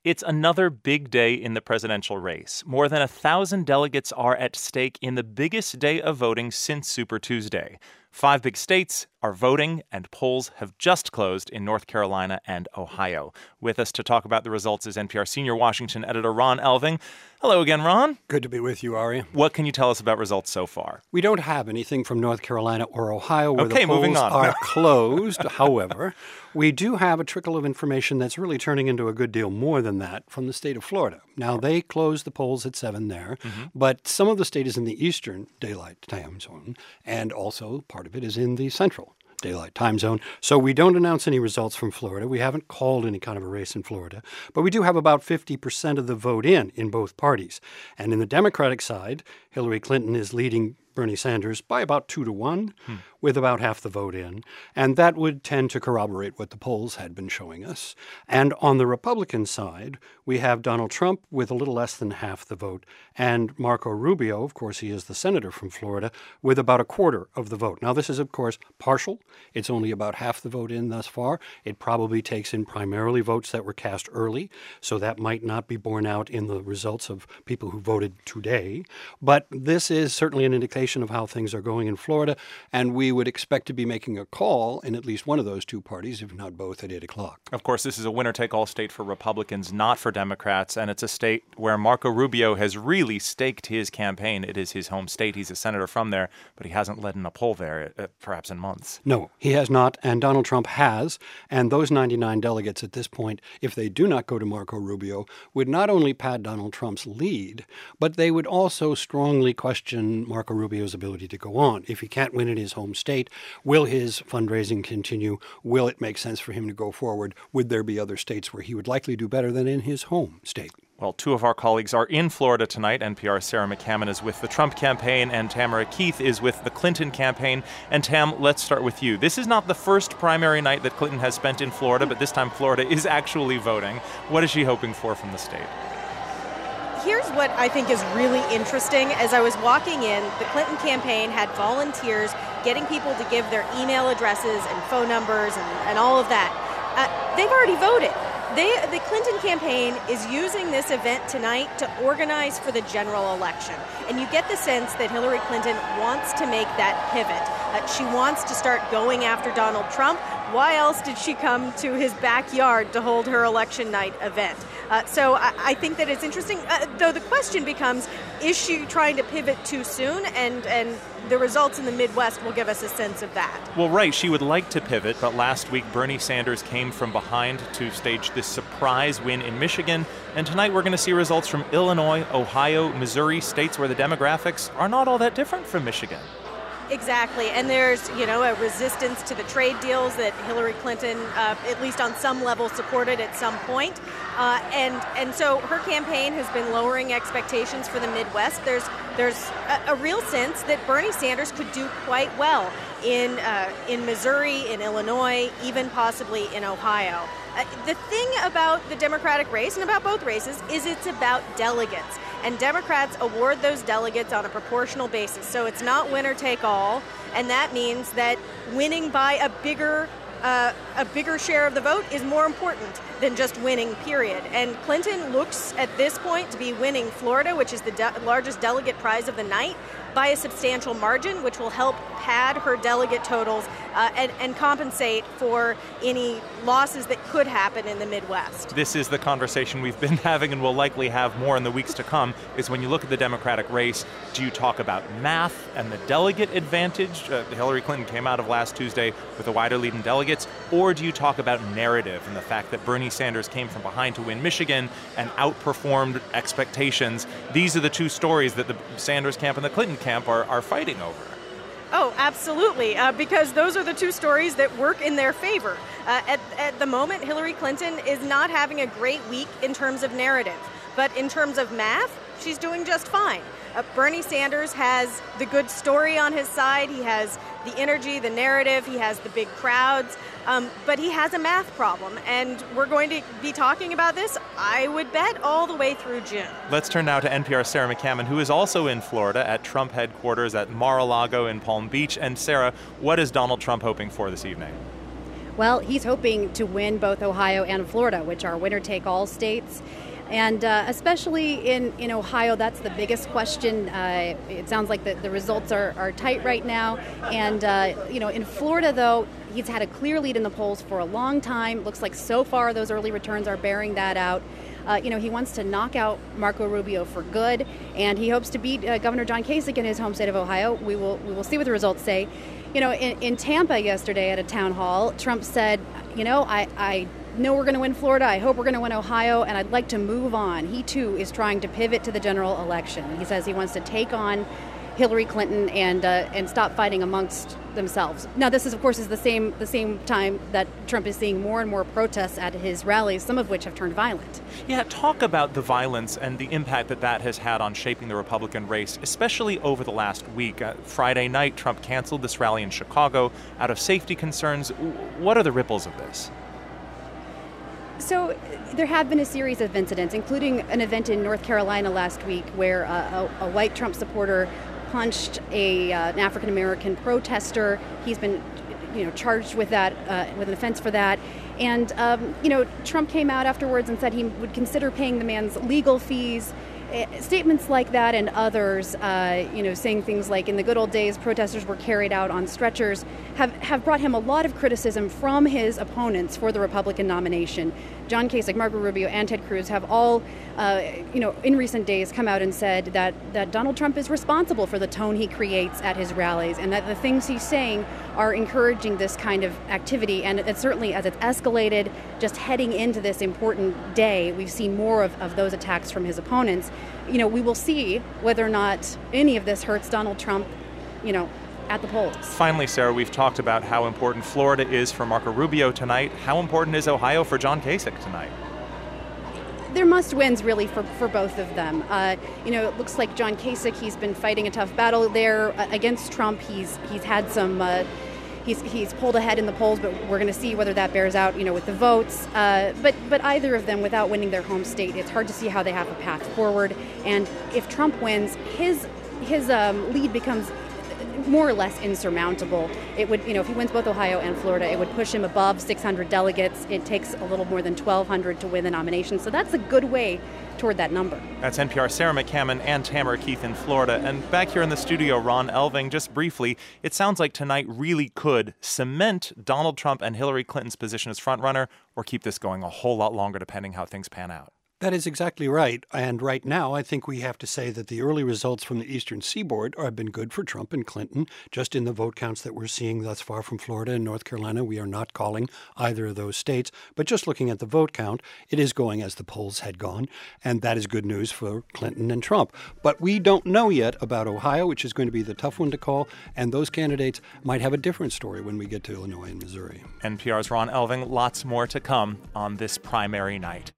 It's another big day in the presidential race. More than 1,000 delegates are at stake in the biggest day of voting since Super Tuesday. 5 big states are voting, and polls have just closed in North Carolina and Ohio. With us to talk about the results is NPR senior Washington editor Ron Elving. Hello again, Ron. Good to be with you, Ari. What can you tell us about results so far? We don't have anything from North Carolina or Ohio where the polls are closed. However, we do have a trickle of information that's really turning into a good deal more than that from the state of Florida. Now, they closed the polls at 7 there, but some of the state is in the Eastern Daylight Time Zone, and also part of it is in the Central Daylight Time Zone. So we don't announce any results from Florida. We haven't called any kind of a race in Florida. But we do have about 50% of the vote in both parties. And in the Democratic side, Hillary Clinton is leading Bernie Sanders by about 2-1, with about half the vote in. And that would tend to corroborate what the polls had been showing us. And on the Republican side, we have Donald Trump with a little less than half the vote, and Marco Rubio, of course, he is the senator from Florida, with about a quarter of the vote. Now, this is, of course, partial. It's only about half the vote in thus far. It probably takes in primarily votes that were cast early, so that might not be borne out in the results of people who voted today. But this is certainly an indication of how things are going in Florida, and we would expect to be making a call in at least one of those two parties, if not both, at 8 o'clock. Of course, this is a winner-take-all state for Republicans, not for Democrats, and it's a state where Marco Rubio has really staked his campaign. It is his home state. He's a senator from there, but he hasn't led in a poll there, perhaps in months. No, he has not, and Donald Trump has, and those 99 delegates at this point, if they do not go to Marco Rubio, would not only pad Donald Trump's lead, but they would also strongly question Marco Rubio's ability to go on. If he can't win in his home state, will his fundraising continue? Will it make sense for him to go forward? Would there be other states where he would likely do better than in his home state? Well, 2 of our colleagues are in Florida tonight. NPR's Sarah McCammon is with the Trump campaign, and Tamara Keith is with the Clinton campaign. And Tam, let's start with you. This is not the first primary night that Clinton has spent in Florida, but this time Florida is actually voting. What is she hoping for from the state? Here's what I think is really interesting. As I was walking in, the Clinton campaign had volunteers getting people to give their email addresses and phone numbers and all of that. They've already voted. The Clinton campaign is using this event tonight to organize for the general election. And you get the sense that Hillary Clinton wants to make that pivot. She wants to start going after Donald Trump. Why else did she come to his backyard to hold her election night event? So I think that it's interesting, though the question becomes, is she trying to pivot too soon? And the results in the Midwest will give us a sense of that. Well, right, she would like to pivot, but last week Bernie Sanders came from behind to stage this surprise win in Michigan. And tonight we're going to see results from Illinois, Ohio, Missouri, states where the demographics are not all that different from Michigan. Exactly. And there's, a resistance to the trade deals that Hillary Clinton, at least on some level, supported at some point. And so her campaign has been lowering expectations for the Midwest. There's a real sense that Bernie Sanders could do quite well in Missouri, in Illinois, even possibly in Ohio. The thing about the Democratic race, and about both races, is it's about delegates. And Democrats award those delegates on a proportional basis. So it's not winner take all. And that means that winning by a bigger share of the vote is more important than just winning, period. And Clinton looks at this point to be winning Florida, which is the largest delegate prize of the night, by a substantial margin, which will help pad her delegate totals and compensate for any losses that could happen in the Midwest. This is the conversation we've been having and will likely have more in the weeks to come, is when you look at the Democratic race, do you talk about math and the delegate advantage? Hillary Clinton came out of last Tuesday with a wider lead in delegates, or do you talk about narrative and the fact that Bernie Sanders came from behind to win Michigan and outperformed expectations? These are the two stories that the Sanders camp and the Clinton camp are fighting over. Oh, absolutely, because those are the two stories that work in their favor. At the moment, Hillary Clinton is not having a great week in terms of narrative, but in terms of math, she's doing just fine. Bernie Sanders has the good story on his side. He has the energy, the narrative. He has the big crowds. But he has a math problem. And we're going to be talking about this, I would bet, all the way through June. Let's turn now to NPR's Sarah McCammon, who is also in Florida at Trump headquarters at Mar-a-Lago in Palm Beach. And Sarah, what is Donald Trump hoping for this evening? Well, he's hoping to win both Ohio and Florida, which are winner-take-all states. And especially in Ohio, that's the biggest question. It sounds like the results are tight right now. And, in Florida, though, he's had a clear lead in the polls for a long time. Looks like so far those early returns are bearing that out. He wants to knock out Marco Rubio for good, and he hopes to beat Governor John Kasich in his home state of Ohio. We will see what the results say. In Tampa yesterday at a town hall, Trump said, I know we're going to win Florida. I hope we're going to win Ohio, and I'd like to move on. He, too, is trying to pivot to the general election. He says he wants to take on Hillary Clinton and stop fighting amongst themselves. Now, this is, of course, the same time that Trump is seeing more and more protests at his rallies, some of which have turned violent. Yeah, talk about the violence and the impact that has had on shaping the Republican race, especially over the last week. Friday night, Trump canceled this rally in Chicago out of safety concerns. What are the ripples of this? So there have been a series of incidents, including an event in North Carolina last week where a white Trump supporter punched an African-American protester. He's been charged with that, with an offense for that. And, Trump came out afterwards and said he would consider paying the man's legal fees. Statements like that and others, saying things like, in the good old days, protesters were carried out on stretchers, have brought him a lot of criticism from his opponents for the Republican nomination. John Kasich, Marco Rubio, and Ted Cruz have all, in recent days come out and said that Donald Trump is responsible for the tone he creates at his rallies, and that the things he's saying are encouraging this kind of activity. And it certainly, as it's escalated, just heading into this important day, we've seen more of those attacks from his opponents. We will see whether or not any of this hurts Donald Trump, at the polls. Finally, Sarah, we've talked about how important Florida is for Marco Rubio tonight. How important is Ohio for John Kasich tonight? They're must-wins, really, for both of them. It looks like John Kasich, he's been fighting a tough battle there against Trump. He's had some... He's pulled ahead in the polls, but we're going to see whether that bears out, with the votes. But either of them, without winning their home state, it's hard to see how they have a path forward. And if Trump wins, his lead becomes more or less insurmountable. It would, if he wins both Ohio and Florida, it would push him above 600 delegates. It takes a little more than 1,200 to win the nomination. So that's a good way toward that number. That's NPR's Sarah McCammon and Tamara Keith in Florida. And back here in the studio, Ron Elving, just briefly, it sounds like tonight really could cement Donald Trump and Hillary Clinton's position as frontrunner, or keep this going a whole lot longer depending how things pan out. That is exactly right. And right now, I think we have to say that the early results from the Eastern Seaboard have been good for Trump and Clinton. Just in the vote counts that we're seeing thus far from Florida and North Carolina, we are not calling either of those states. But just looking at the vote count, it is going as the polls had gone. And that is good news for Clinton and Trump. But we don't know yet about Ohio, which is going to be the tough one to call. And those candidates might have a different story when we get to Illinois and Missouri. NPR's Ron Elving, lots more to come on this primary night.